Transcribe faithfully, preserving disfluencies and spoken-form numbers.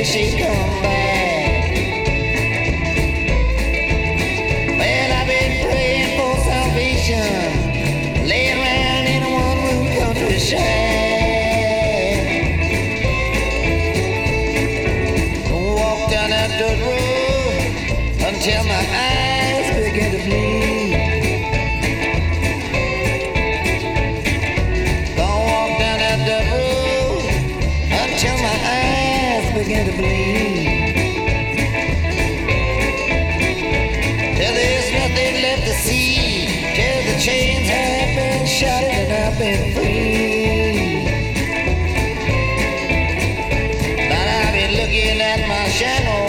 she'd come back. Well, I've been praying for salvation, laying around in a one-room country shack. Walk down that dirt road until my eyes begin to bleed. Gonna walk down that dirt road until my eyes begin to bleed. Till there's nothing left to see, till the chains have been shot and I've been free. But I've been looking at my shadow